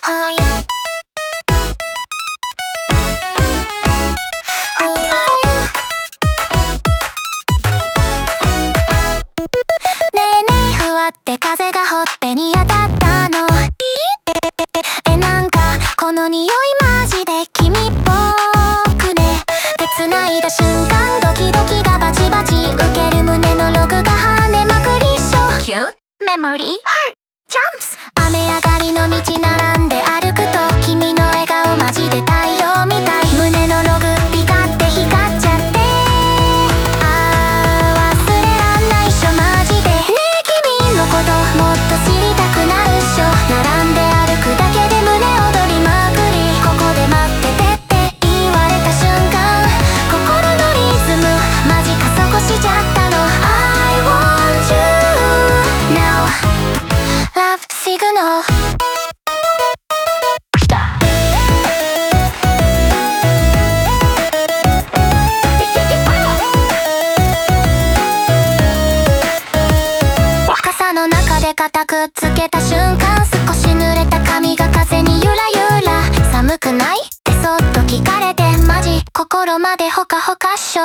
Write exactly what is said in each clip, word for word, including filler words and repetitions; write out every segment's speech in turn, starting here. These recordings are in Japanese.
はいねえねえふわって風がほっぺに当たったのえなんかこの匂いマジで君っぽくねで繋いだ瞬間ドキドキがバチバチ受ける胸のログが跳ねまくりっしょキューメモリージャンプス雨上がりの道並んで歩くと君の笑顔マジで太陽みたい胸のログピカって光っちゃってあー忘れらんないっしょマジでねえ君のこともっと知りたくなるっしょ並んで歩くだけで胸躍りまくりここで待っててって言われた瞬間心のリズムマジ加速しちゃったの I want you now Love signal傘の中で肩くっつけた瞬間少し濡れた髪が風にゆらゆら寒くないってそっと聞かれてマジ心までほかほかっしょ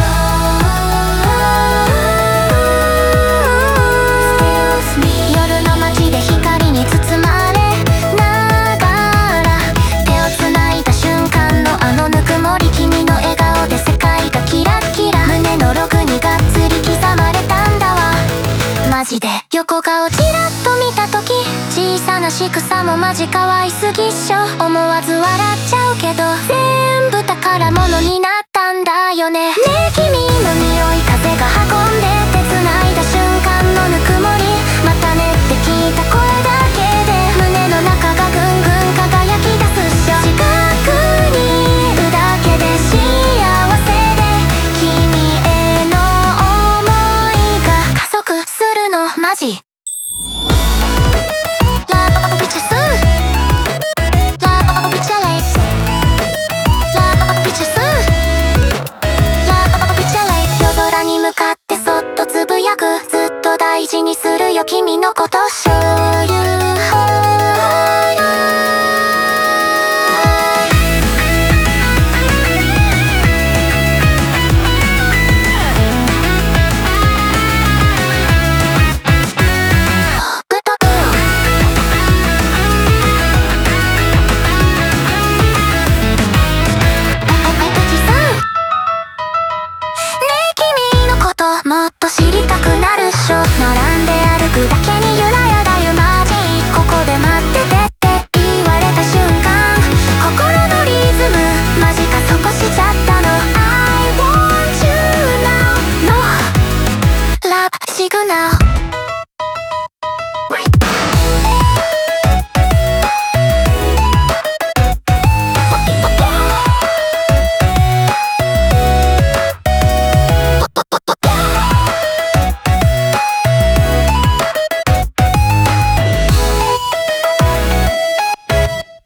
夜の街で光に包まれながら手をつないだ瞬間のあのぬくもり君の笑顔で世界がキラッキラ胸のログにがっつり刻まれたんだわマジで横顔ちらっと見た時小さな仕草もマジ可愛すぎっしょ思わず笑っちゃうけど全部宝物になったんだよねねえ君の匂い